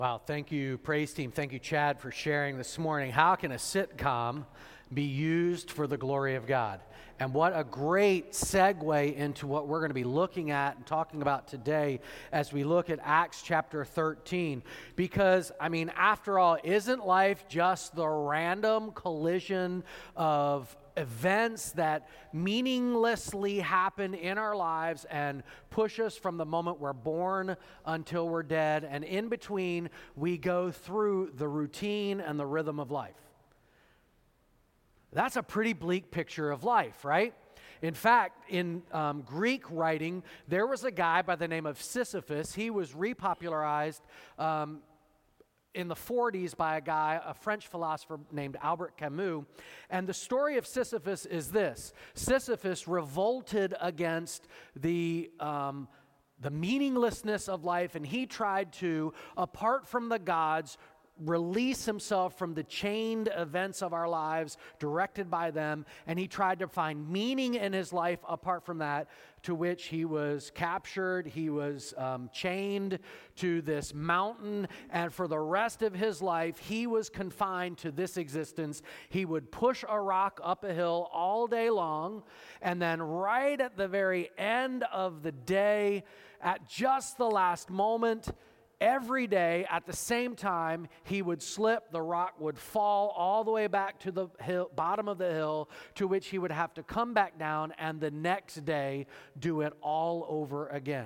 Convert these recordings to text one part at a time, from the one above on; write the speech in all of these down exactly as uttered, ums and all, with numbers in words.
Wow, thank you, praise team. Thank you, Chad, for sharing this morning. How can a sitcom be used for the glory of God? And what a great segue into what we're going to be looking at and talking about today as we look at Acts chapter thirteen. Because, I mean, after all, isn't life just the random collision of events that meaninglessly happen in our lives and push us from the moment we're born until we're dead, and in between we go through the routine and the rhythm of life? That's a pretty bleak picture of life, right? In fact, in um, Greek writing, there was a guy by the name of Sisyphus. He was repopularized um, in the forties by a guy, a French philosopher named Albert Camus. And the story of Sisyphus is this. Sisyphus revolted against the, um, the meaninglessness of life, and he tried to, apart from the gods, release himself from the chained events of our lives directed by them, and he tried to find meaning in his life apart from that, to which he was captured. He was um, chained to this mountain, and for the rest of his life, he was confined to this existence. He would push a rock up a hill all day long, and then right at the very end of the day, at just the last moment, every day at the same time, he would slip, the rock would fall all the way back to the hill, bottom of the hill, to which he would have to come back down and the next day do it all over again.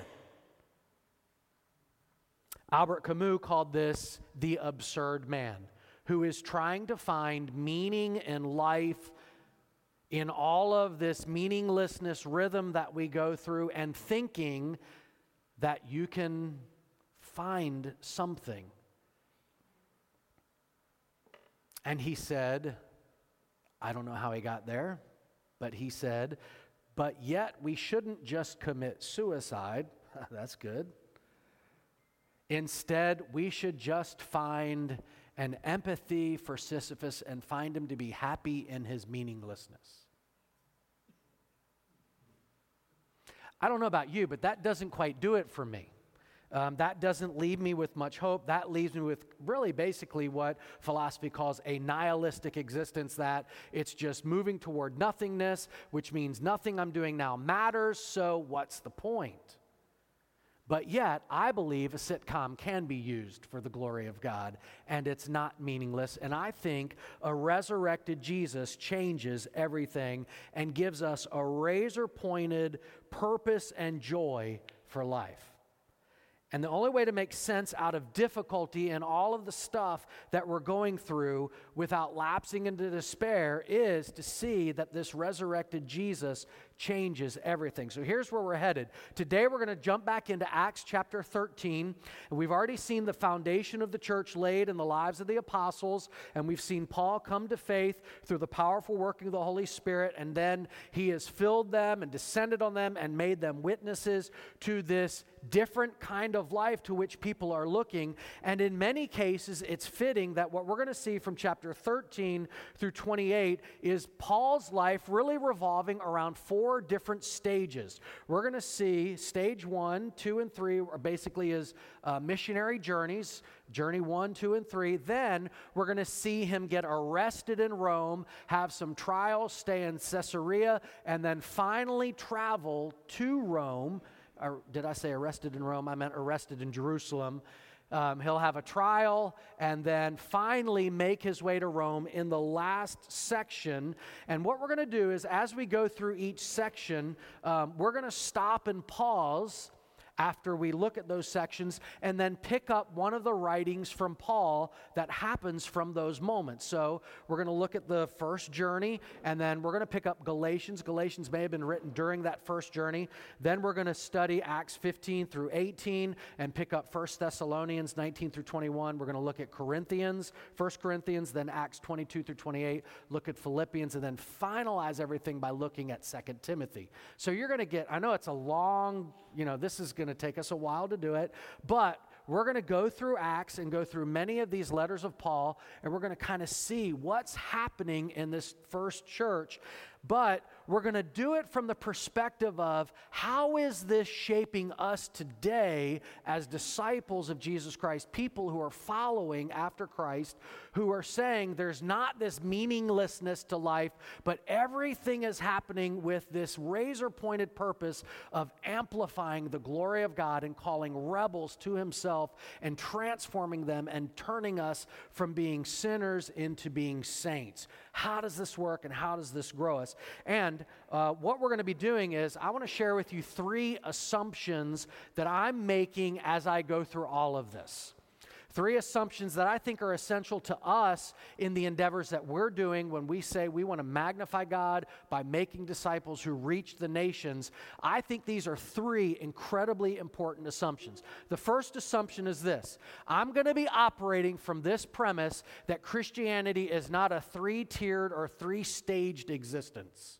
Albert Camus called this the absurd man, who is trying to find meaning in life in all of this meaninglessness rhythm that we go through, and thinking that you can find something. And he said, I don't know how he got there, but he said, but yet we shouldn't just commit suicide. That's good. Instead, we should just find an empathy for Sisyphus and find him to be happy in his meaninglessness. I don't know about you, but that doesn't quite do it for me. Um, that doesn't leave me with much hope. That leaves me with really basically what philosophy calls a nihilistic existence, that it's just moving toward nothingness, which means nothing I'm doing now matters, so what's the point? But yet, I believe a sitcom can be used for the glory of God, and it's not meaningless. And I think a resurrected Jesus changes everything and gives us a razor-pointed purpose and joy for life. And the only way to make sense out of difficulty and all of the stuff that we're going through without lapsing into despair is to see that this resurrected Jesus changes everything. So here's where we're headed. Today we're going to jump back into Acts chapter thirteen. And we've already seen the foundation of the church laid in the lives of the apostles. And we've seen Paul come to faith through the powerful working of the Holy Spirit. And then he has filled them and descended on them and made them witnesses to this different kind of life to which people are looking. And in many cases, it's fitting that what we're going to see from chapter thirteen through twenty-eight is Paul's life really revolving around four different stages. We're going to see stage one, two, and three are basically his uh, missionary journeys, journey one, two, and three. Then we're going to see him get arrested in Rome, have some trials, stay in Caesarea, and then finally travel to Rome. Or did I say arrested in Rome? I meant arrested in Jerusalem. Um, he'll have a trial and then finally make his way to Rome in the last section. And what we're going to do is, as we go through each section, um, we're going to stop and pause after we look at those sections and then pick up one of the writings from Paul that happens from those moments. So we're going to look at the first journey, and then we're going to pick up Galatians. Galatians may have been written during that first journey. Then we're going to study Acts fifteen through eighteen and pick up First Thessalonians nineteen through twenty-one. We're going to look at Corinthians, First Corinthians, then Acts twenty-two through twenty-eight, look at Philippians, and then finalize everything by looking at Second Timothy. So you're going to get, I know it's a long, you know, this is going to take us a while to do it, but we're going to go through Acts and go through many of these letters of Paul, and we're going to kind of see what's happening in this first church. but we're going to do it from the perspective of how is this shaping us today as disciples of Jesus Christ, people who are following after Christ, who are saying there's not this meaninglessness to life, but everything is happening with this razor-pointed purpose of amplifying the glory of God and calling rebels to himself and transforming them and turning us from being sinners into being saints. How does this work and how does this grow us? And uh, what we're going to be doing is I want to share with you three assumptions that I'm making as I go through all of this. Three assumptions that I think are essential to us in the endeavors that we're doing when we say we want to magnify God by making disciples who reach the nations. I think these are three incredibly important assumptions. The first assumption is this: I'm going to be operating from this premise that Christianity is not a three-tiered or three-staged existence.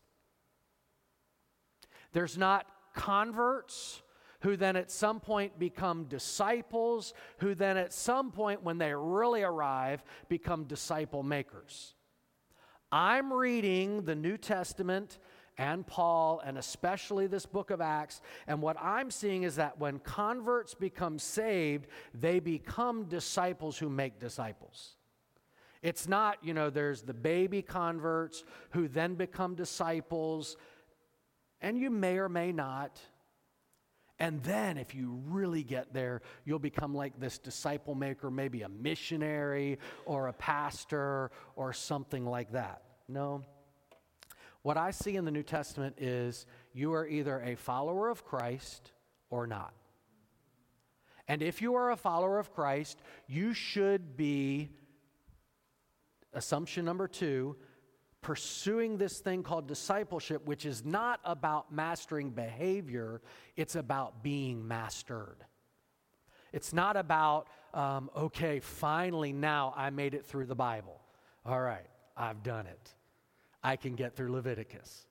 There's not converts who then at some point become disciples, who then at some point when they really arrive become disciple makers. I'm reading the New Testament and Paul and especially this book of Acts, and what I'm seeing is that when converts become saved, they become disciples who make disciples. It's not, you know, there's the baby converts who then become disciples, and you may or may not. And then if you really get there, you'll become like this disciple maker, maybe a missionary or a pastor or something like that. No. What I see in the New Testament is you are either a follower of Christ or not. And if you are a follower of Christ, you should be, assumption number two, pursuing this thing called discipleship, which is not about mastering behavior, it's about being mastered. It's not about, um, okay, finally now I made it through the Bible. All right, I've done it. I can get through Leviticus.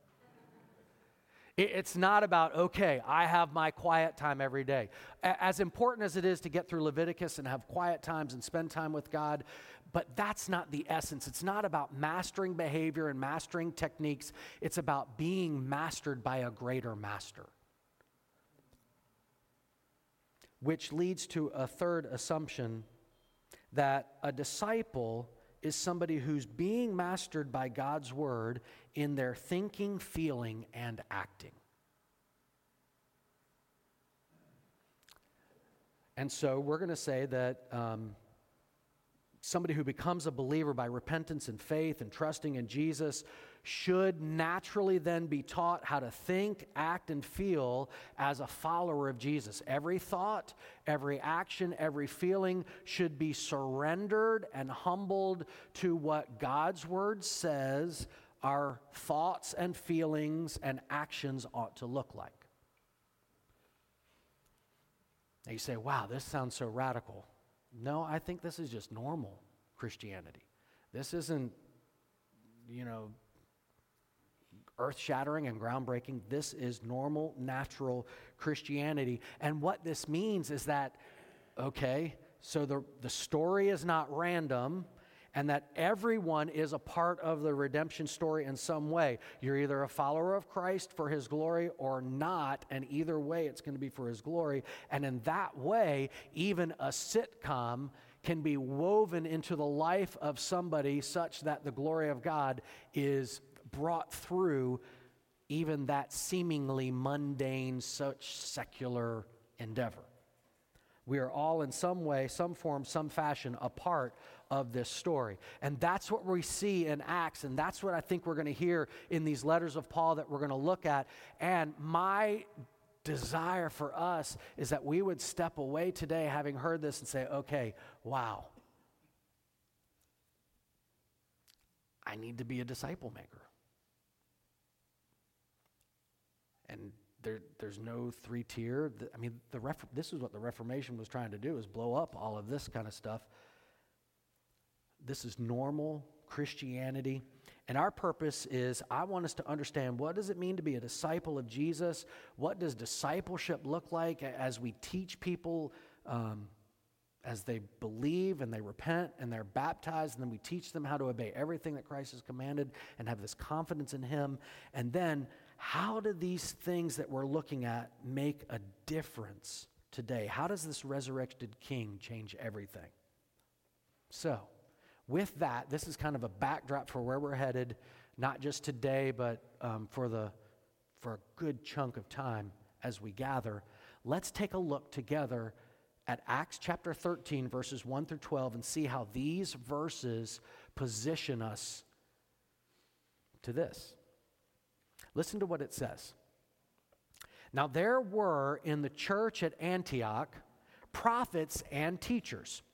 It, it's not about, okay, I have my quiet time every day. A- as important as it is to get through Leviticus and have quiet times and spend time with God, but that's not the essence. It's not about mastering behavior and mastering techniques. It's about being mastered by a greater master. Which leads to a third assumption, that a disciple is somebody who's being mastered by God's word in their thinking, feeling, and acting. And so we're going to say that um, somebody who becomes a believer by repentance and faith and trusting in Jesus should naturally then be taught how to think, act, and feel as a follower of Jesus. Every thought, every action, every feeling should be surrendered and humbled to what God's word says our thoughts and feelings and actions ought to look like. Now you say, wow, this sounds so radical. No, I think this is just normal Christianity. This isn't, you know, earth-shattering and groundbreaking. This is normal, natural Christianity. And what this means is that, okay, so the, the story is not random, and that everyone is a part of the redemption story in some way. You're either a follower of Christ for his glory or not, and either way it's going to be for his glory. And in that way, even a sitcom can be woven into the life of somebody such that the glory of God is brought through even that seemingly mundane, such secular endeavor. We are all in some way, some form, some fashion a part of this story. And that's what we see in Acts, and that's what I think we're going to hear in these letters of Paul that we're going to look at. And my desire for us is that we would step away today having heard this and say, okay, wow, I need to be a disciple maker. And There, there's no three-tier. I mean, the ref, this is what the Reformation was trying to do, is blow up all of this kind of stuff. This is normal Christianity. And our purpose is, I want us to understand, what does it mean to be a disciple of Jesus? What does discipleship look like as we teach people um, as they believe and they repent and they're baptized, and then we teach them how to obey everything that Christ has commanded and have this confidence in him. And then how do these things that we're looking at make a difference today? How does this resurrected King change everything? So, with that, this is kind of a backdrop for where we're headed, not just today, but um, for the for a good chunk of time as we gather. Let's take a look together at Acts chapter thirteen, verses one through twelve, and see how these verses position us to this. Listen to what it says. Now there were in the church at Antioch prophets and teachers: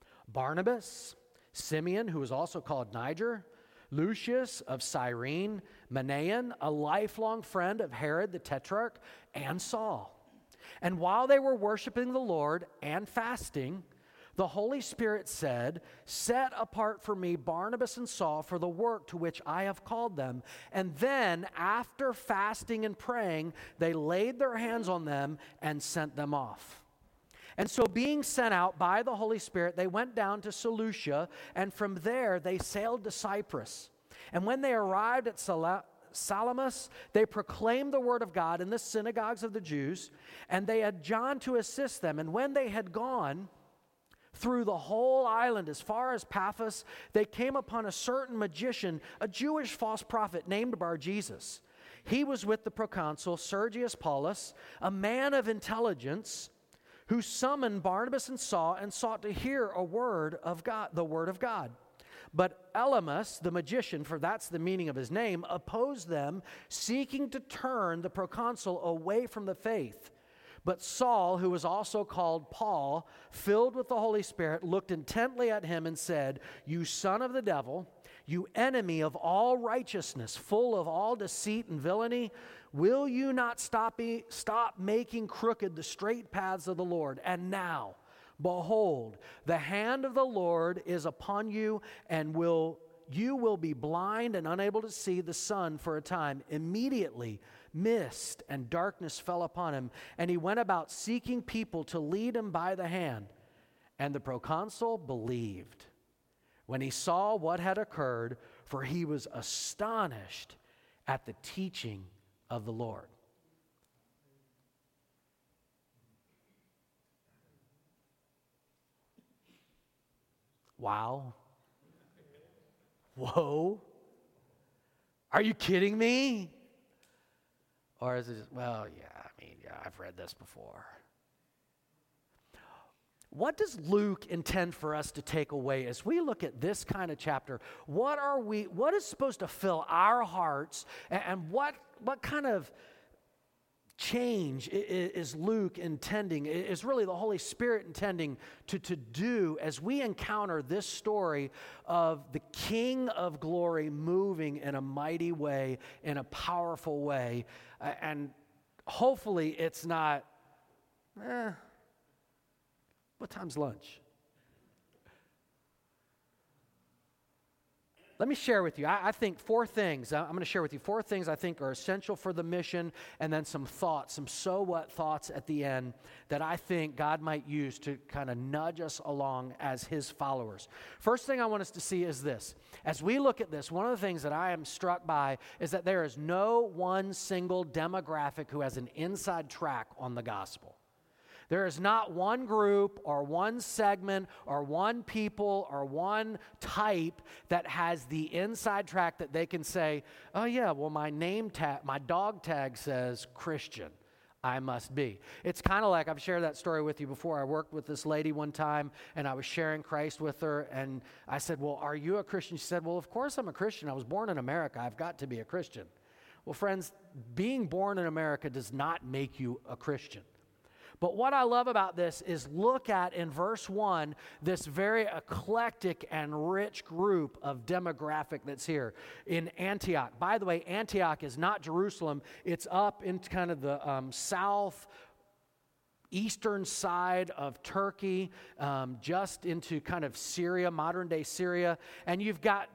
Barnabas, Simeon, who was also called Niger, Lucius of Cyrene, Manaen, a lifelong friend of Herod the Tetrarch, and Saul. And while they were worshiping the Lord and fasting, the Holy Spirit said, "Set apart for me Barnabas and Saul for the work to which I have called them." And then, after fasting and praying, they laid their hands on them and sent them off. And so, being sent out by the Holy Spirit, they went down to Seleucia, and from there they sailed to Cyprus. And when they arrived at Sal- Salamis, they proclaimed the word of God in the synagogues of the Jews, and they had John to assist them. And when they had gone through the whole island as far as Paphos, they came upon a certain magician, a Jewish false prophet named Bar-Jesus. He was with the proconsul Sergius Paulus, a man of intelligence, who summoned Barnabas and Saul and sought to hear a word of God, the word of God. But Elymas, the magician, for that's the meaning of his name, opposed them, seeking to turn the proconsul away from the faith. But Saul, who was also called Paul, filled with the Holy Spirit, looked intently at him and said, "You son of the devil, you enemy of all righteousness, full of all deceit and villainy, will you not stop, be, stop making crooked the straight paths of the Lord? And now, behold, the hand of the Lord is upon you, and will you will be blind and unable to see the sun for a time." Immediately, mist and darkness fell upon him, and he went about seeking people to lead him by the hand. And the proconsul believed when he saw what had occurred, for he was astonished at the teaching of the Lord. Wow. Whoa. Are you kidding me? Or is it just, well, yeah, I mean, yeah, I've read this before. What does Luke intend for us to take away as we look at this kind of chapter? What are we, what is supposed to fill our hearts, and, and what, what kind of change is Luke intending, is really the Holy Spirit intending to, to do as we encounter this story of the King of Glory moving in a mighty way, in a powerful way, uh, and hopefully it's not, eh, what time's lunch? Let me share with you, I, I think four things, I'm going to share with you four things I think are essential for the mission, and then some thoughts, some so what thoughts at the end that I think God might use to kind of nudge us along as his followers. First thing I want us to see is this. As we look at this, one of the things that I am struck by is that there is no one single demographic who has an inside track on the gospel. There is not one group or one segment or one people or one type that has the inside track that they can say, "Oh yeah, well my name tag, my dog tag says Christian. I must be." It's kind of like, I've shared that story with you before. I worked with this lady one time and I was sharing Christ with her, and I said, "Well, are you a Christian?" She said, "Well, of course I'm a Christian. I was born in America. I've got to be a Christian." Well, friends, being born in America does not make you a Christian. But what I love about this is look at, in verse one, this very eclectic and rich group of demographic that's here in Antioch. By the way, Antioch is not Jerusalem. It's up in kind of the um, south eastern side of Turkey, um, just into kind of Syria, modern-day Syria. And you've got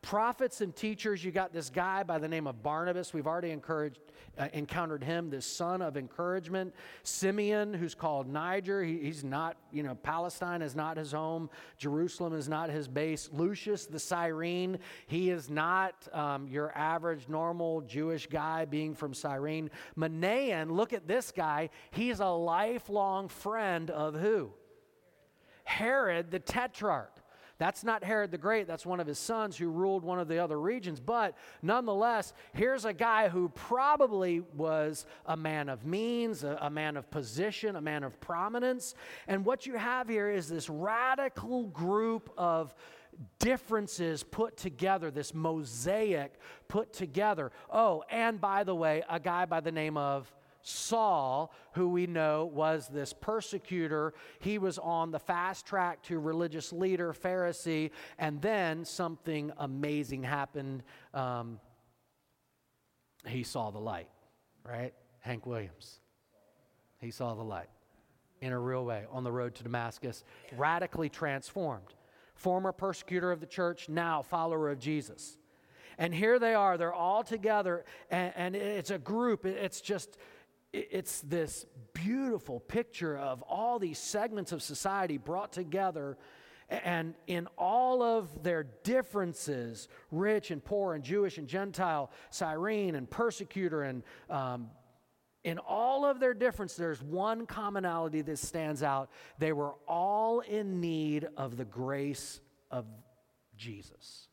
Prophets and teachers, you got this guy by the name of Barnabas. We've already encouraged, uh, encountered him, this son of encouragement. Simeon, who's called Niger. He, he's not, you know, Palestine is not his home. Jerusalem is not his base. Lucius the Cyrene, he is not um, your average, normal Jewish guy being from Cyrene. Manaen, look at this guy. He's a lifelong friend of who? Herod the Tetrarch. That's not Herod the Great. That's one of his sons who ruled one of the other regions. But nonetheless, here's a guy who probably was a man of means, a, a man of position, a man of prominence. And what you have here is this radical group of differences put together, this mosaic put together. Oh, and by the way, a guy by the name of Saul, who we know was this persecutor. He was on the fast track to religious leader, Pharisee, and then something amazing happened. Um, he saw the light, right? Hank Williams. He saw the light in a real way on the road to Damascus, radically transformed. Former persecutor of the church, now follower of Jesus. And here they are, they're all together, and, and it's a group. It's just... It's this beautiful picture of all these segments of society brought together, and in all of their differences, rich and poor and Jewish and Gentile, Cyrene and persecutor, and um, in all of their difference, there's one commonality that stands out. They were all in need of the grace of Jesus.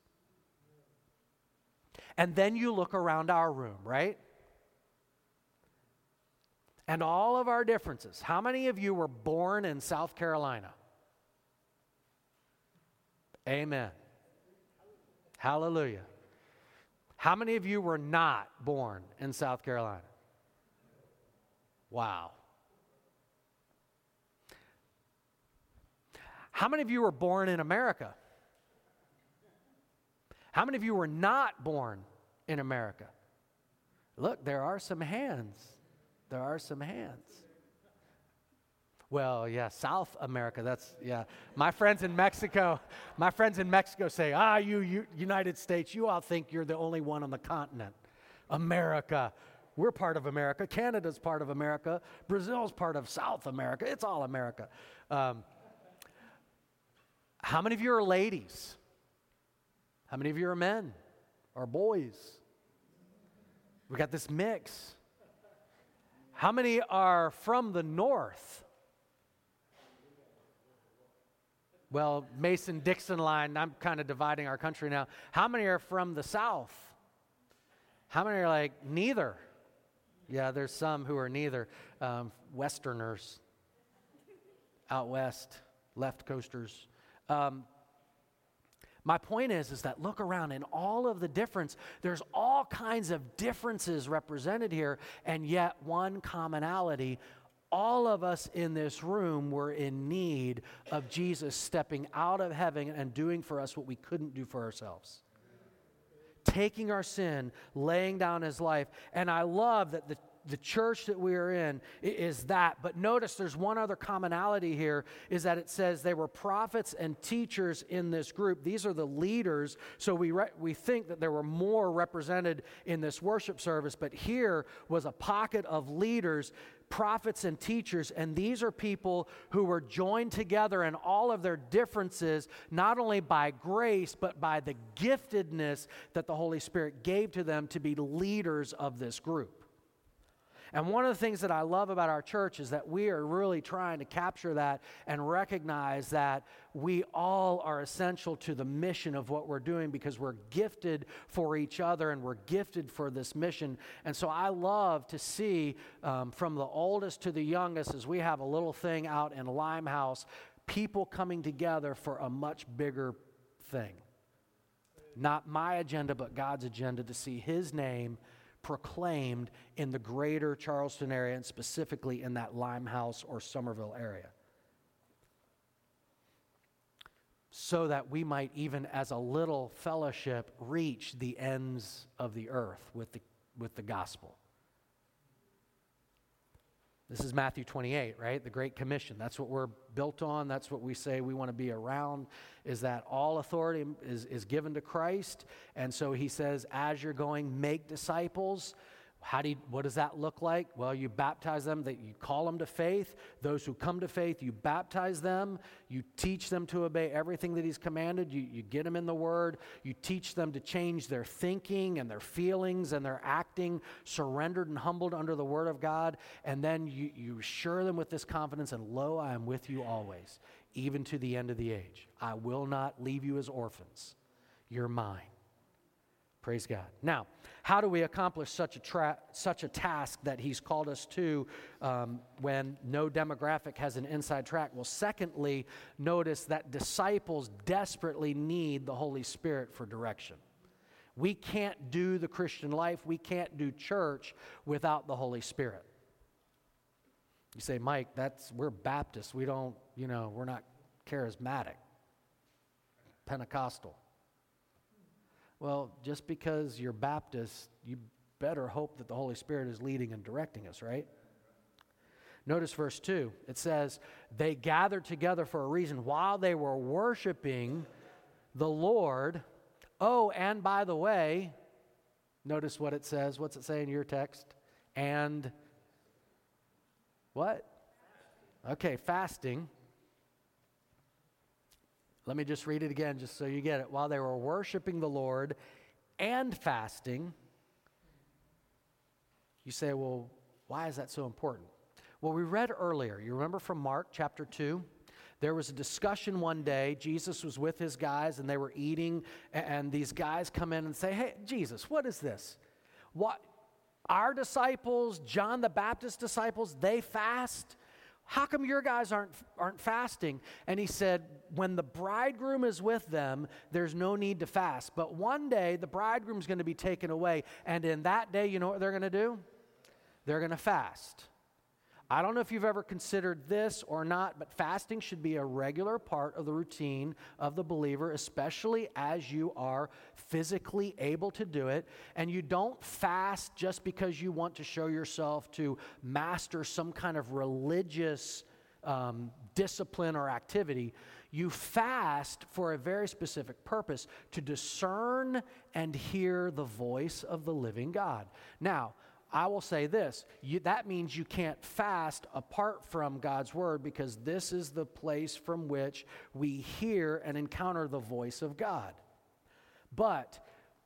And then you look around our room, right? And all of our differences. How many of you were born in South Carolina? Amen. Hallelujah. How many of you were not born in South Carolina? Wow. How many of you were born in America? How many of you were not born in America? Look, there are some hands. There are some hands. Well, yeah, South America, that's, yeah. My friends in Mexico, my friends in Mexico say, ah, you, you United States, you all think you're the only one on the continent. America, we're part of America. Canada's part of America. Brazil's part of South America. It's all America. Um, how many of you are ladies? How many of you are men or boys? We got this mix. How many are from the north? Well, Mason-Dixon line, I'm kind of dividing our country now. How many are from the south? How many are like neither? Yeah, there's some who are neither. Um, Westerners, out west, left coasters. Um, My point is, is that look around in all of the difference, there's all kinds of differences represented here, and yet one commonality. All of us in this room were in need of Jesus stepping out of heaven and doing for us what we couldn't do for ourselves. Taking our sin, laying down his life. And I love that the The church that we are in is that. But notice there's one other commonality here, is that it says they were prophets and teachers in this group. These are the leaders. So we re- we think that there were more represented in this worship service, but here was a pocket of leaders, prophets and teachers, and these are people who were joined together in all of their differences, not only by grace, but by the giftedness that the Holy Spirit gave to them to be leaders of this group. And one of the things that I love about our church is that we are really trying to capture that and recognize that we all are essential to the mission of what we're doing, because we're gifted for each other and we're gifted for this mission. And so I love to see um, from the oldest to the youngest, as we have a little thing out in Limehouse, people coming together for a much bigger thing. Not my agenda, but God's agenda, to see his name proclaimed in the greater Charleston area, and specifically in that Limehouse or Somerville area, so that we might, even as a little fellowship, reach the ends of the earth with the with the gospel. This is Matthew twenty-eight, right? The Great Commission. That's what we're built on. That's what we say we want to be around, is that all authority is, is given to Christ. And so he says, as you're going, make disciples. How do you, what does that look like? Well, you baptize them, that you call them to faith. Those who come to faith, you baptize them. You teach them to obey everything that he's commanded. You, you get them in the Word. You teach them to change their thinking and their feelings and their acting, surrendered and humbled under the Word of God. And then you, you assure them with this confidence, and lo, I am with you always, even to the end of the age. I will not leave you as orphans. You're mine. Praise God. Now, how do we accomplish such a tra- such a task that he's called us to um, when no demographic has an inside track? Well, secondly, notice that disciples desperately need the Holy Spirit for direction. We can't do the Christian life, we can't do church without the Holy Spirit. You say, Mike, that's we're Baptists. We don't, you know, we're not charismatic, Pentecostal. Well, just because you're Baptist, you better hope that the Holy Spirit is leading and directing us, right? Notice verse two. It says, they gathered together for a reason while they were worshiping the Lord. Oh, and by the way, notice what it says. What's it say in your text? And what? Okay, fasting. Let me just read it again just so you get it. While they were worshiping the Lord and fasting, you say, well, why is that so important? Well, we read earlier, you remember from Mark chapter two? There was a discussion one day. Jesus was with his guys and they were eating, and these guys come in and say, hey, Jesus, what is this? What? Our disciples, John the Baptist disciples, they fast? How come your guys aren't, aren't fasting? And he said, when the bridegroom is with them, there's no need to fast. But one day, the bridegroom's going to be taken away. And in that day, you know what they're going to do? They're going to fast. I don't know if you've ever considered this or not, but fasting should be a regular part of the routine of the believer, especially as you are physically able to do it. And you don't fast just because you want to show yourself to master some kind of religious um, discipline or activity. You fast for a very specific purpose, to discern and hear the voice of the living God. Now, I will say this, you, that means you can't fast apart from God's Word, because this is the place from which we hear and encounter the voice of God. But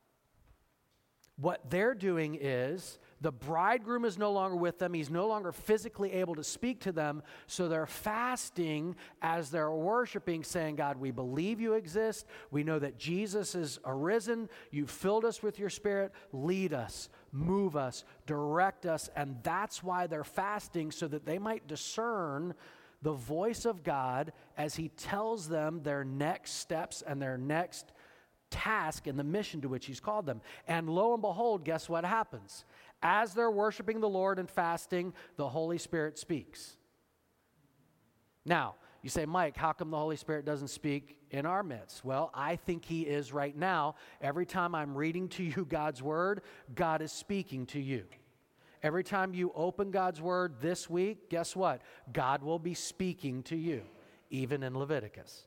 what they're doing is, the bridegroom is no longer with them. He's no longer physically able to speak to them. So they're fasting as they're worshiping, saying, God, we believe you exist. We know that Jesus is arisen. You've filled us with your Spirit. Lead us, move us, direct us. And that's why they're fasting, so that they might discern the voice of God as he tells them their next steps and their next task and the mission to which he's called them. And lo and behold, guess what happens? As they're worshiping the Lord and fasting, the Holy Spirit speaks. Now, you say, Mike, how come the Holy Spirit doesn't speak in our midst? Well, I think he is right now. Every time I'm reading to you God's Word, God is speaking to you. Every time you open God's Word this week, guess what? God will be speaking to you, even in Leviticus.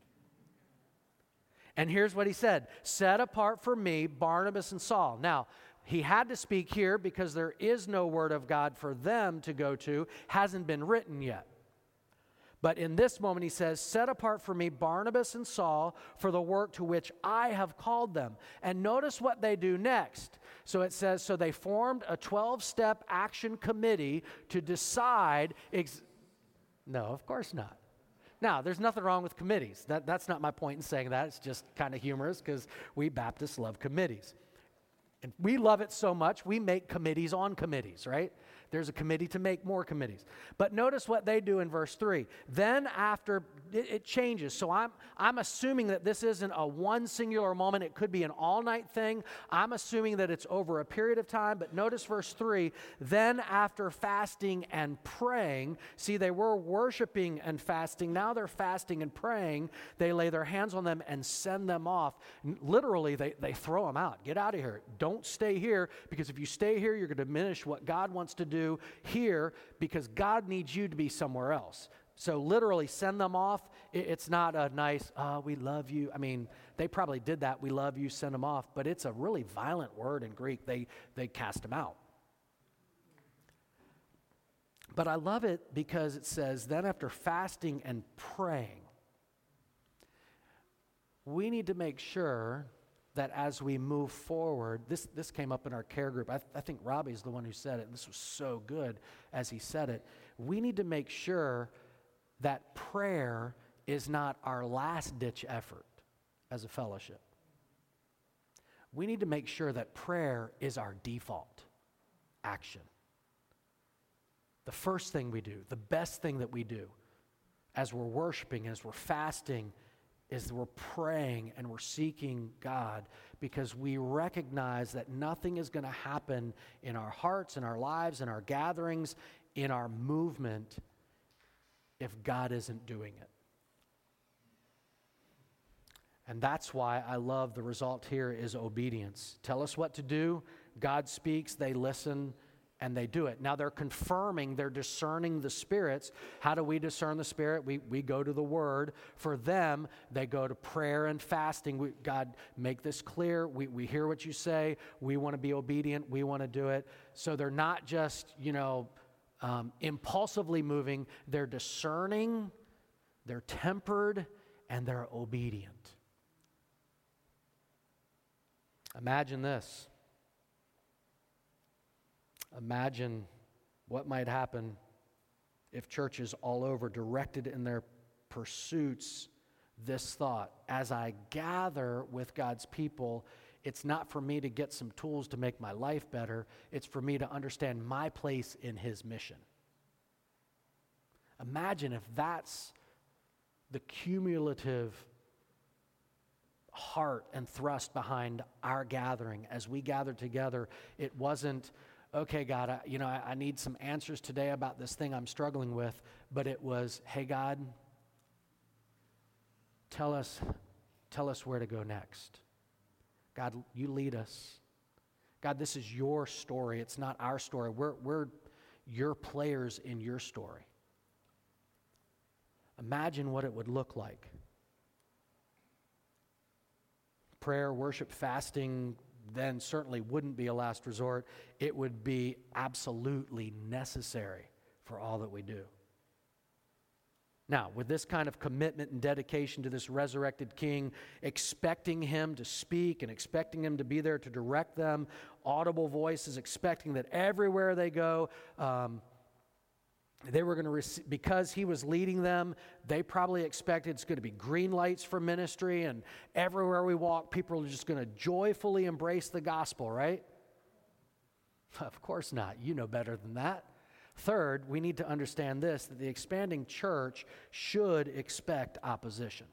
And here's what he said, set apart for me Barnabas and Saul. Now, he had to speak here because there is no word of God for them to go to, hasn't been written yet. But in this moment he says, set apart for me Barnabas and Saul for the work to which I have called them. And notice what they do next. So it says, so they formed a twelve-step action committee to decide, ex- no, of course not. Now, there's nothing wrong with committees. That, that's not my point in saying that. It's just kind of humorous because we Baptists love committees. And we love it so much, we make committees on committees, right? There's a committee to make more committees. But notice what they do in verse three. Then after, it, it changes. So I'm, I'm assuming that this isn't a one singular moment. It could be an all-night thing. I'm assuming that it's over a period of time. But notice verse three. Then after fasting and praying, see, they were worshiping and fasting. Now they're fasting and praying. They lay their hands on them and send them off. Literally, they, they throw them out. Get out of here. Don't stay here, because if you stay here, you're going to diminish what God wants to do to here because God needs you to be somewhere else. So literally send them off. It's not a nice, oh, we love you. I mean, they probably did that. We love you, send them off. But it's a really violent word in Greek. They, they cast them out. But I love it because it says, then after fasting and praying, we need to make sure that as we move forward, this, this came up in our care group. I, I think Robbie's the one who said it, and this was so good as he said it. We need to make sure that prayer is not our last-ditch effort as a fellowship. We need to make sure that prayer is our default action. The first thing we do, the best thing that we do as we're worshiping, as we're fasting, is we're praying and we're seeking God because we recognize that nothing is going to happen in our hearts, in our lives, in our gatherings, in our movement if God isn't doing it. And that's why I love the result here is obedience. Tell us what to do. God speaks, they listen, and they do it. Now they're confirming, they're discerning the spirits. How do we discern the spirit? We we go to the word. For them, they go to prayer and fasting. We, God, make this clear. We, we hear what you say. We want to be obedient. We want to do it. So they're not just, you know, um, impulsively moving. They're discerning, they're tempered, and they're obedient. Imagine this. Imagine what might happen if churches all over directed in their pursuits this thought. As I gather with God's people, it's not for me to get some tools to make my life better. It's for me to understand my place in His mission. Imagine if that's the cumulative heart and thrust behind our gathering. As we gather together, it wasn't, okay, God, I, you know, I, I need some answers today about this thing I'm struggling with, but it was, hey, God, tell us, tell us where to go next. God, you lead us. God, this is your story. It's not our story. We're, we're your players in your story. Imagine what it would look like. Prayer, worship, fasting, then certainly wouldn't be a last resort. It would be absolutely necessary for all that we do. Now, with this kind of commitment and dedication to this resurrected King, expecting Him to speak and expecting Him to be there to direct them, audible voices, expecting that everywhere they go, um, they were going to receive, because He was leading them, they probably expected it's going to be green lights for ministry, and everywhere we walk, people are just going to joyfully embrace the gospel, right? Of course not. You know better than that. Third, we need to understand this, that the expanding church should expect opposition.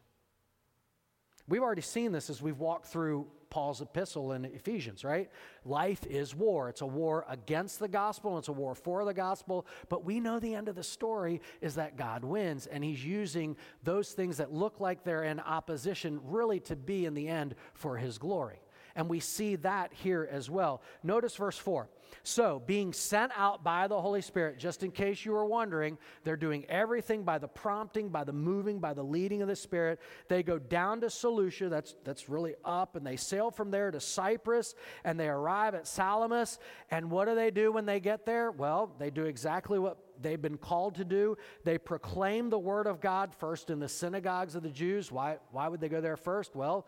We've already seen this as we've walked through Paul's epistle in Ephesians, right? Life is war. It's a war against the gospel, and it's a war for the gospel, but we know the end of the story is that God wins, and He's using those things that look like they're in opposition really to be in the end for His glory. And we see that here as well. Notice verse four. So, being sent out by the Holy Spirit, just in case you were wondering, they're doing everything by the prompting, by the moving, by the leading of the Spirit. They go down to Seleucia, that's, that's really up, and they sail from there to Cyprus, and they arrive at Salamis. And what do they do when they get there? Well, they do exactly what they've been called to do. They proclaim the word of God first in the synagogues of the Jews. Why, why would they go there first? Well,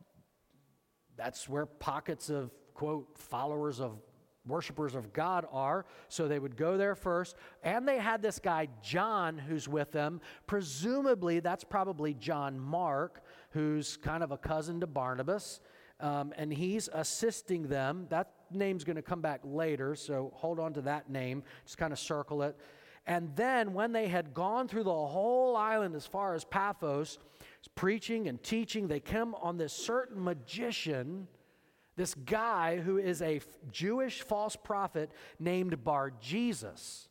that's where pockets of, quote, followers of worshipers of God are. So they would go there first. And they had this guy, John, who's with them. Presumably, that's probably John Mark, who's kind of a cousin to Barnabas. Um, and he's assisting them. That name's going to come back later, so hold on to that name. Just kind of circle it. And then when they had gone through the whole island as far as Paphos, preaching and teaching, they come on this certain magician, this guy who is a Jewish false prophet named Bar-Jesus.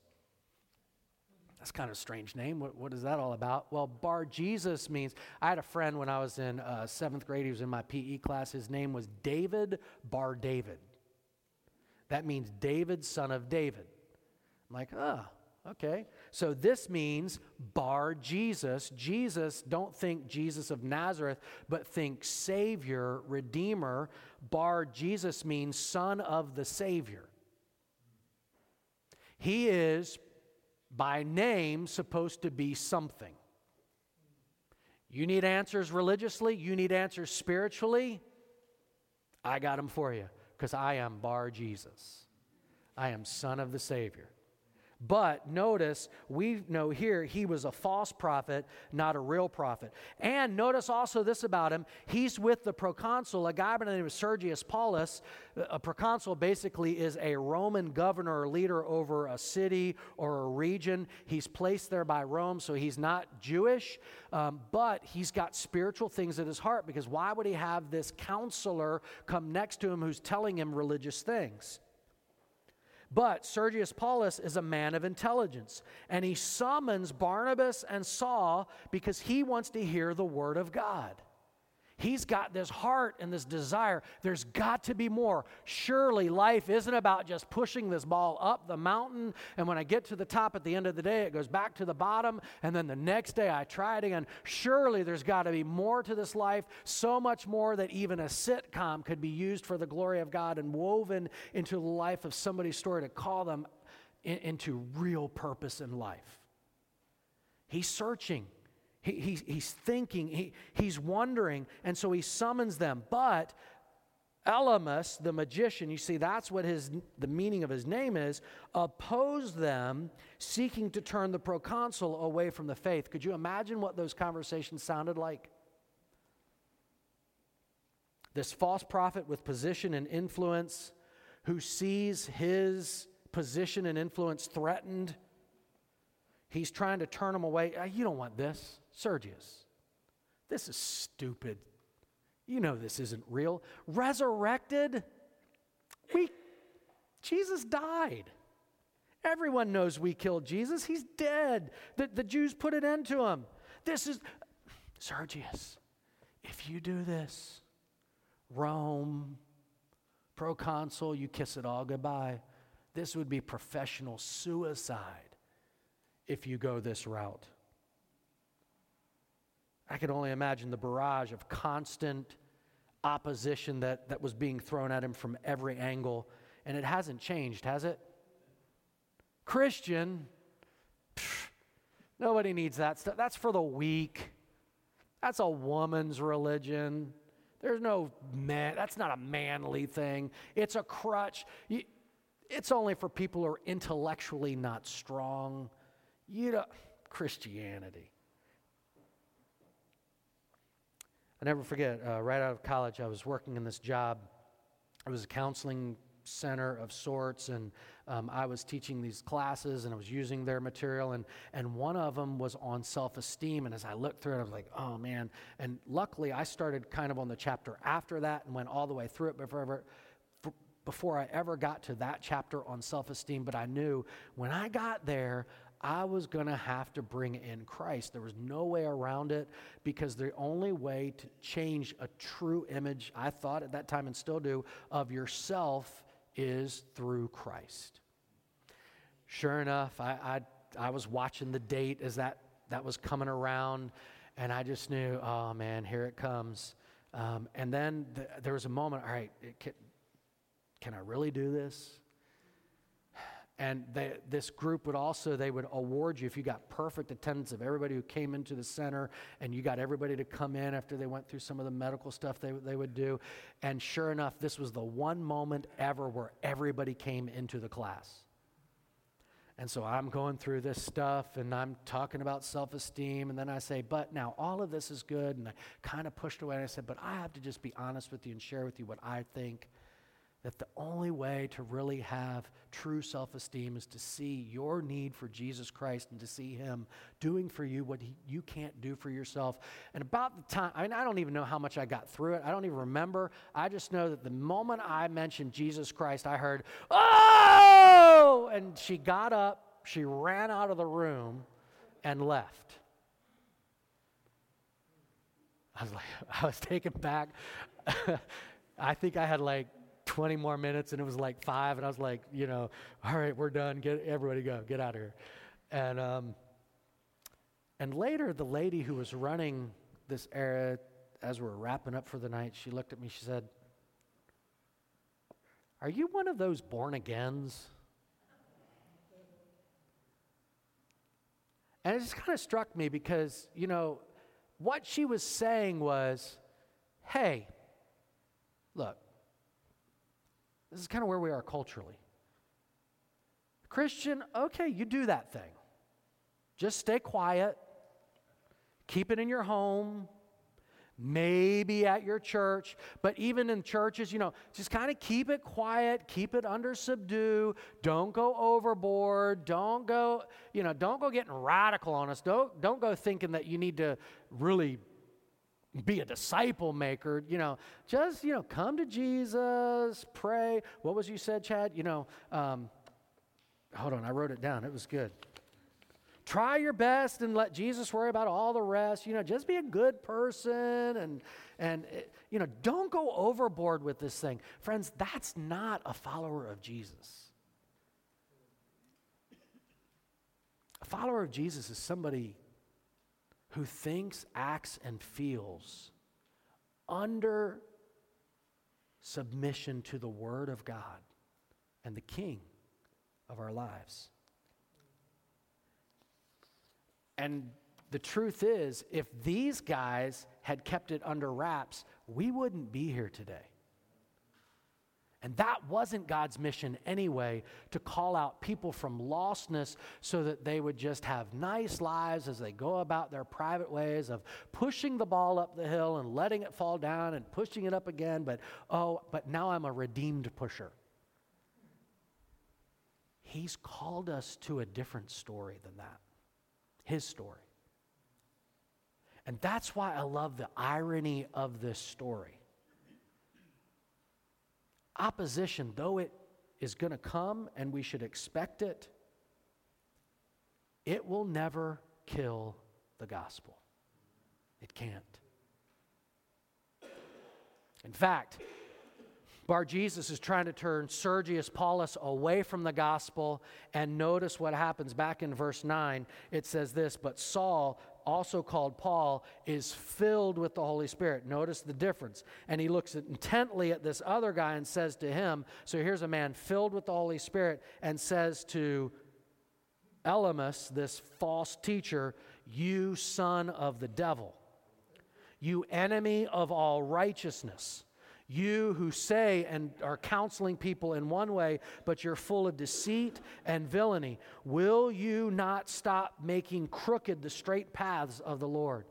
That's kind of a strange name. What, what is that all about? Well, Bar-Jesus means, I had a friend when I was in uh, seventh grade, he was in my P E class, his name was David Bar-David. That means David, son of David. I'm like, ah, okay. So this means bar Jesus. Jesus, don't think Jesus of Nazareth, but think Savior, Redeemer. Bar Jesus means son of the Savior. He is, by name, supposed to be something. You need answers religiously, you need answers spiritually, I got them for you, because I am Bar Jesus. I am son of the Savior. But notice, we know here he was a false prophet, not a real prophet. And notice also this about him. He's with the proconsul, a guy by the name of Sergius Paulus. A proconsul basically is a Roman governor or leader over a city or a region. He's placed there by Rome, so he's not Jewish, um, but he's got spiritual things at his heart, because why would he have this counselor come next to him who's telling him religious things? But Sergius Paulus is a man of intelligence, and he summons Barnabas and Saul because he wants to hear the word of God. He's got this heart and this desire. There's got to be more. Surely life isn't about just pushing this ball up the mountain, and when I get to the top at the end of the day, it goes back to the bottom, and then the next day I try it again. Surely there's got to be more to this life, so much more that even a sitcom could be used for the glory of God and woven into the life of somebody's story to call them in, into real purpose in life. He's searching. He, he, he's thinking, he, he's wondering, and so he summons them. But Elymas, the magician, you see, that's what his the meaning of his name is, opposed them, seeking to turn the proconsul away from the faith. Could you imagine what those conversations sounded like? This false prophet with position and influence, who sees his position and influence threatened, he's trying to turn them away. You don't want this. Sergius, this is stupid. You know this isn't real. Resurrected? We, Jesus died. Everyone knows we killed Jesus. He's dead. The, the Jews put an end to him. This is, Sergius, if you do this, Rome, proconsul, you kiss it all goodbye. This would be professional suicide if you go this route. I could only imagine the barrage of constant opposition that, that was being thrown at him from every angle. And it hasn't changed, has it? Christian, pff, nobody needs that stuff. That's for the weak. That's a woman's religion. There's no man. That's not a manly thing. It's a crutch. You, it's only for people who are intellectually not strong. You know, Christianity. I never forget, uh, right out of college, I was working in this job. It was a counseling center of sorts, and um, I was teaching these classes, and I was using their material, and, and one of them was on self-esteem, and as I looked through it, I was like, oh, man. And luckily, I started kind of on the chapter after that and went all the way through it before I ever, before I ever got to that chapter on self-esteem, but I knew when I got there, I was going to have to bring in Christ. There was no way around it, because the only way to change a true image, I thought at that time and still do, of yourself is through Christ. Sure enough, I I, I was watching the date as that, that was coming around, and I just knew, oh man, here it comes. Um, and then th- there was a moment, all right, it can, can I really do this? And they, this group would also, they would award you if you got perfect attendance of everybody who came into the center, and you got everybody to come in after they went through some of the medical stuff they, they would do. And sure enough, this was the one moment ever where everybody came into the class. And so I'm going through this stuff, and I'm talking about self-esteem, and then I say, but now all of this is good, and I kind of pushed away, and I said, but I have to just be honest with you and share with you what I think. That the only way to really have true self-esteem is to see your need for Jesus Christ and to see Him doing for you what he, you can't do for yourself. And about the time, I mean, I don't even know how much I got through it. I don't even remember. I just know that the moment I mentioned Jesus Christ, I heard, oh! And she got up, she ran out of the room and left. I was like, I was taken back. I think I had like twenty more minutes, and it was like five, and I was like, you know, all right, we're done. Get everybody go. Get out of here. And um, and later, the lady who was running this area, as we were wrapping up for the night, she looked at me. She said, "Are you one of those born-agains?" And it just kind of struck me because, you know, what she was saying was, hey, look, this is kind of where we are culturally. Christian, okay, you do that thing. Just stay quiet. Keep it in your home. Maybe at your church. But even in churches, you know, just kind of keep it quiet. Keep it under subdue. Don't go overboard. Don't go, you know, don't go getting radical on us. Don't, don't go thinking that you need to really be a disciple maker, you know, just, you know, come to Jesus, pray. What was you said, Chad? You know, um, hold on, I wrote it down. It was good. Try your best and let Jesus worry about all the rest. You know, just be a good person and, and you know, don't go overboard with this thing. Friends, that's not a follower of Jesus. A follower of Jesus is somebody who thinks, acts, and feels under submission to the Word of God and the King of our lives. And the truth is, if these guys had kept it under wraps, we wouldn't be here today. And that wasn't God's mission anyway, to call out people from lostness so that they would just have nice lives as they go about their private ways of pushing the ball up the hill and letting it fall down and pushing it up again. But, oh, but now I'm a redeemed pusher. He's called us to a different story than that. His story. And that's why I love the irony of this story. Opposition, though it is going to come and we should expect it, it will never kill the gospel. It can't. In fact, Bar-Jesus is trying to turn Sergius Paulus away from the gospel, and notice what happens back in verse nine. It says this, but Saul, also called Paul, is filled with the Holy Spirit. Notice the difference. And he looks intently at this other guy and says to him, so here's a man filled with the Holy Spirit and says to Elymas, this false teacher, you son of the devil, you enemy of all righteousness. You who say and are counseling people in one way, but you're full of deceit and villainy, will you not stop making crooked the straight paths of the Lord?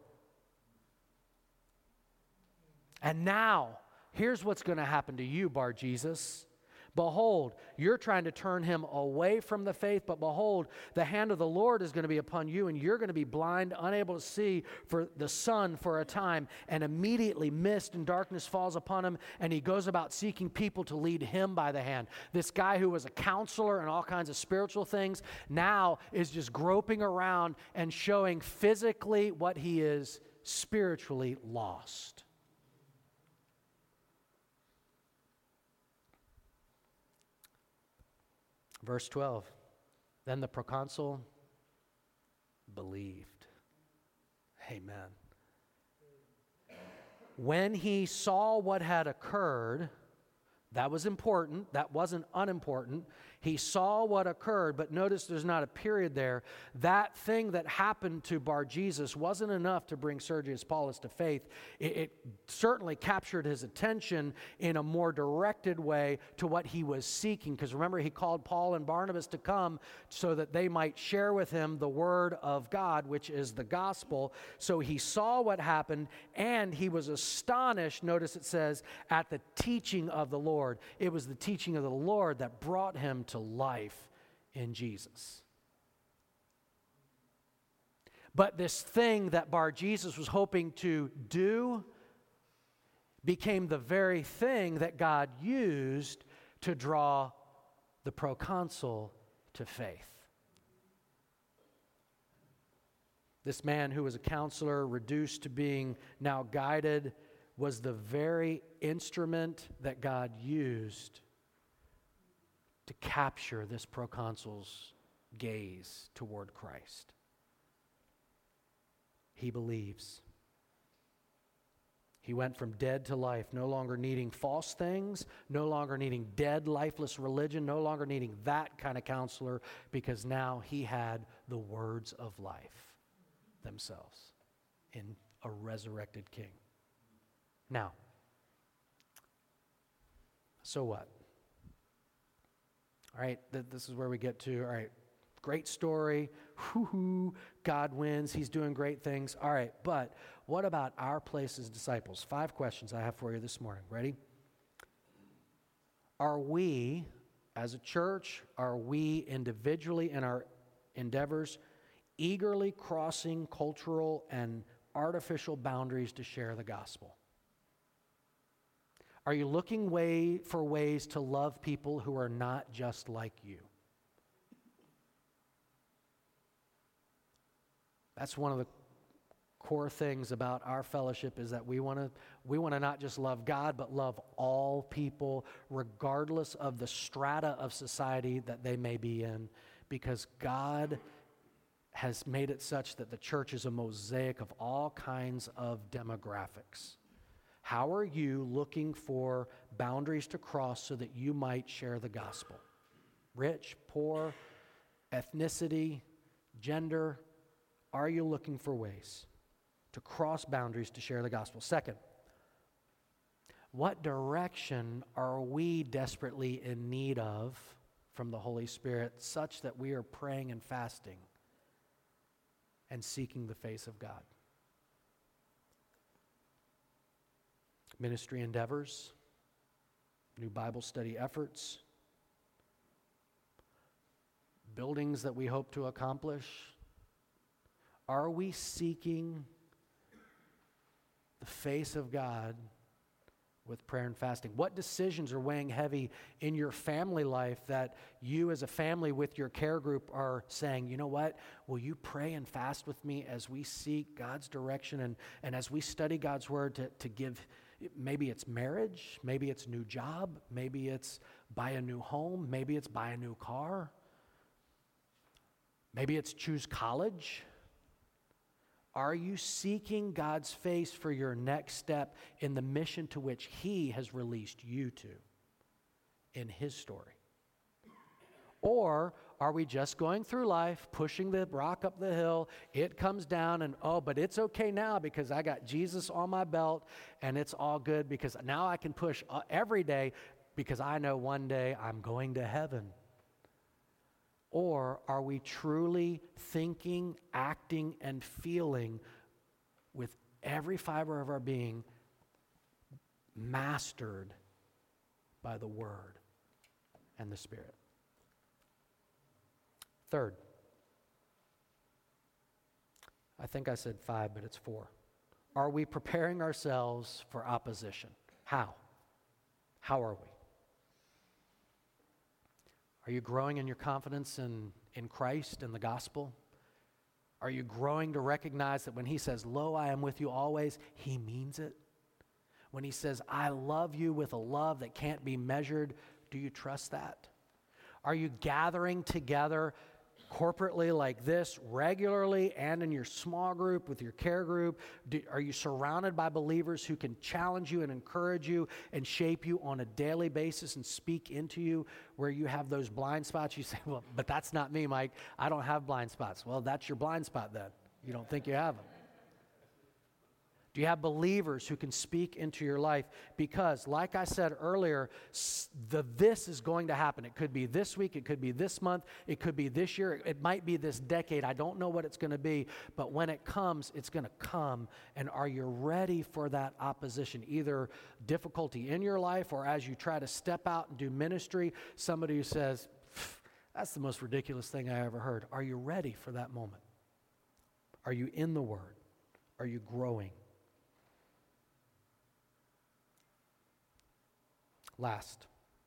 And now, here's what's going to happen to you, Bar-Jesus. Behold, you're trying to turn him away from the faith, but behold, the hand of the Lord is going to be upon you, and you're going to be blind, unable to see for the sun for a time. And immediately mist and darkness falls upon him, and he goes about seeking people to lead him by the hand. This guy who was a counselor and all kinds of spiritual things now is just groping around and showing physically what he is spiritually lost. Verse twelve, then the proconsul believed. Amen. When he saw what had occurred, that was important, that wasn't unimportant. He saw what occurred, but notice there's not a period there. That thing that happened to Bar-Jesus wasn't enough to bring Sergius Paulus to faith. It, it certainly captured his attention in a more directed way to what he was seeking. Because remember, he called Paul and Barnabas to come so that they might share with him the word of God, which is the gospel. So he saw what happened, and he was astonished, notice it says, at the teaching of the Lord. It was the teaching of the Lord that brought him to life in Jesus. But this thing that Bar-Jesus was hoping to do became the very thing that God used to draw the proconsul to faith. This man who was a counselor, reduced to being now guided was the very instrument that God used to capture this proconsul's gaze toward Christ. He believes. He went from dead to life, no longer needing false things, no longer needing dead, lifeless religion, no longer needing that kind of counselor, because now he had the words of life themselves in a resurrected king. Now, so what? All right, th- this is where we get to, all right, great story, whoo-hoo, God wins, he's doing great things. All right, but what about our place as disciples? Five questions I have for you this morning. Ready? Are we, as a church, are we individually in our endeavors eagerly crossing cultural and artificial boundaries to share the gospel? Are you looking way for ways to love people who are not just like you? That's one of the core things about our fellowship, is that we want to we want to not just love God, but love all people, regardless of the strata of society that they may be in, because God has made it such that the church is a mosaic of all kinds of demographics. How are you looking for boundaries to cross so that you might share the gospel? Rich, poor, ethnicity, gender. Are you looking for ways to cross boundaries to share the gospel? Second, what direction are we desperately in need of from the Holy Spirit, such that we are praying and fasting and seeking the face of God? Ministry endeavors, new Bible study efforts, buildings that we hope to accomplish. Are we seeking the face of God with prayer and fasting? What decisions are weighing heavy in your family life that you as a family with your care group are saying, you know what, will you pray and fast with me as we seek God's direction and, and as we study God's word to, to give, maybe it's marriage, maybe it's new job, maybe it's buy a new home, maybe it's buy a new car, maybe it's choose college. Are you seeking God's face for your next step in the mission to which He has released you to in His story? Or are we just going through life, pushing the rock up the hill, it comes down, and oh, but it's okay now because I got Jesus on my belt, and it's all good because now I can push every day because I know one day I'm going to heaven? Or are we truly thinking, acting, and feeling with every fiber of our being mastered by the Word and the Spirit? Third, I think I said five, but it's four. Are we preparing ourselves for opposition? How? How are we? Are you growing in your confidence in, in Christ and the gospel? Are you growing to recognize that when He says, "Lo, I am with you always," He means it? When He says, "I love you with a love that can't be measured," do you trust that? Are you gathering together corporately like this regularly and in your small group with your care group? Do, are you surrounded by believers who can challenge you and encourage you and shape you on a daily basis and speak into you where you have those blind spots? You say, "Well, but that's not me, Mike. I don't have blind spots." Well, that's your blind spot then. You don't think you have them. Do you have believers who can speak into your life? Because, like I said earlier, the this is going to happen. It could be this week, it could be this month, it could be this year, it might be this decade. I don't know what it's going to be, but when it comes, it's going to come. And are you ready for that opposition? Either difficulty in your life, or as you try to step out and do ministry, somebody who says, "That's the most ridiculous thing I ever heard." Are you ready for that moment? Are you in the Word? Are you growing? Last,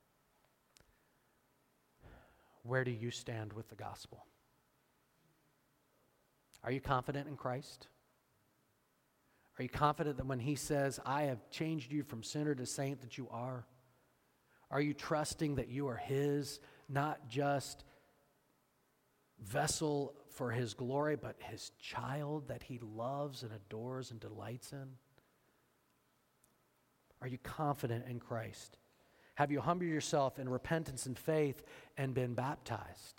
where do you stand with the gospel? Are you confident in Christ? Are you confident that when he says, I have changed you from sinner to saint, that you are? Are you trusting that you are his, not just vessel for his glory, but his child that he loves and adores and delights in? Are you confident in Christ? Have you humbled yourself in repentance and faith and been baptized?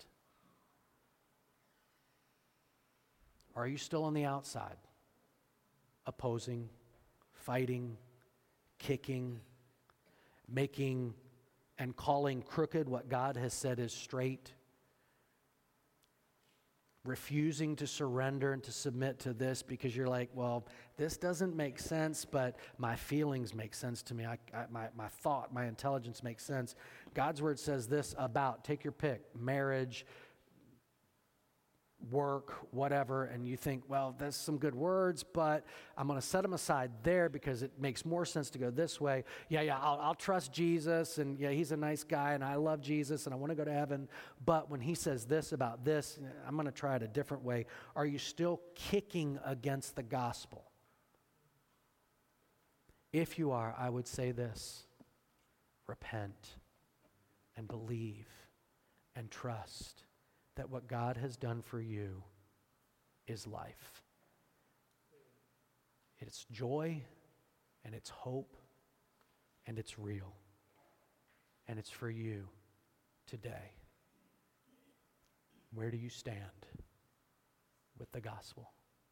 Or are you still on the outside, opposing, fighting, kicking, making and calling crooked what God has said is straight, refusing to surrender and to submit to this because you're like, well, this doesn't make sense, but my feelings make sense to me. I, I, my, my thought, my intelligence makes sense. God's word says this about, take your pick, marriage, work, whatever, and you think, well, that's some good words, but I'm going to set them aside there because it makes more sense to go this way. Yeah, yeah, I'll, I'll trust Jesus, and yeah, he's a nice guy, and I love Jesus, and I want to go to heaven, but when he says this about this, I'm going to try it a different way. Are you still kicking against the gospel? If you are, I would say this: repent and believe and trust that what God has done for you is life. It's joy, and it's hope, and it's real. And it's for you today. Where do you stand with the gospel?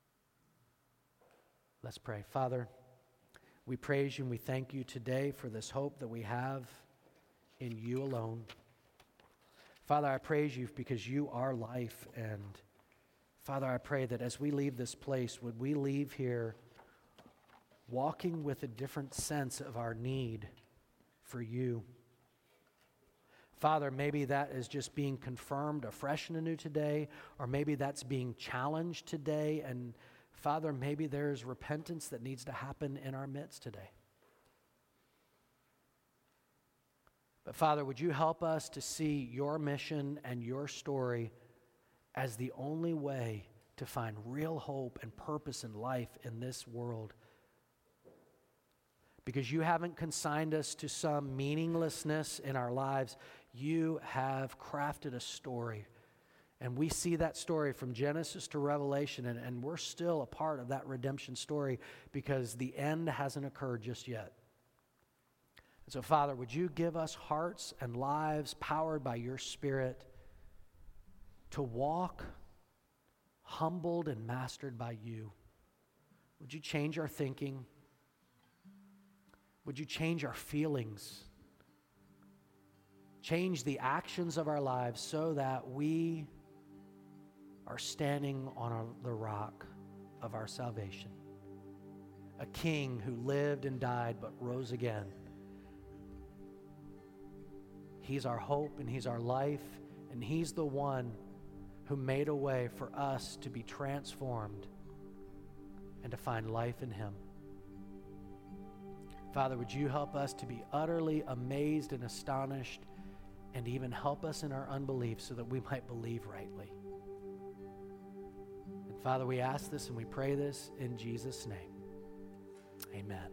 Let's pray. Father, we praise you and we thank you today for this hope that we have in you alone. Father, I praise you because you are life, and Father, I pray that as we leave this place, would we leave here walking with a different sense of our need for you. Father, maybe that is just being confirmed afresh and anew today, or maybe that's being challenged today, and Father, maybe there's repentance that needs to happen in our midst today. But Father, would you help us to see your mission and your story as the only way to find real hope and purpose in life in this world? Because you haven't consigned us to some meaninglessness in our lives. You have crafted a story. And we see that story from Genesis to Revelation, and, and we're still a part of that redemption story because the end hasn't occurred just yet. And so, Father, would you give us hearts and lives powered by your Spirit to walk humbled and mastered by you? Would you change our thinking? Would you change our feelings? Change the actions of our lives so that we are standing on a, the rock of our salvation. A king who lived and died but rose again. He's our hope and he's our life, and he's the one who made a way for us to be transformed and to find life in him. Father, would you help us to be utterly amazed and astonished, and even help us in our unbelief so that we might believe rightly. And Father, we ask this and we pray this in Jesus' name. Amen.